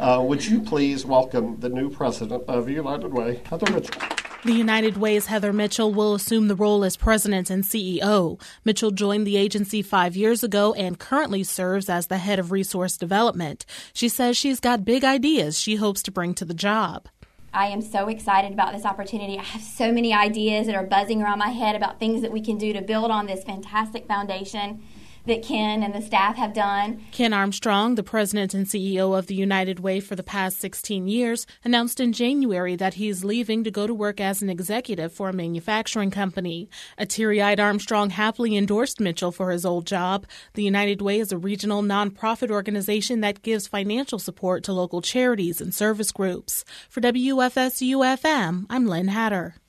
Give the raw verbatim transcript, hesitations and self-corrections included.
Uh, would you please welcome the new president of United Way, Heather Mitchell? The United Way's Heather Mitchell will assume the role as president and C E O. Mitchell joined the agency five years ago and currently serves as the head of resource development. She says she's got big ideas she hopes to bring to the job. I am so excited about this opportunity. I have so many ideas that are buzzing around my head about things that we can do to build on this fantastic foundation that Ken and the staff have done. Ken Armstrong, the president and C E O of the United Way for the past sixteen years, announced in January that he's leaving to go to work as an executive for a manufacturing company. A teary-eyed Armstrong happily endorsed Mitchell for his old job. The United Way is a regional nonprofit organization that gives financial support to local charities and service groups. For W F S U F M, I'm Lynn Hatter.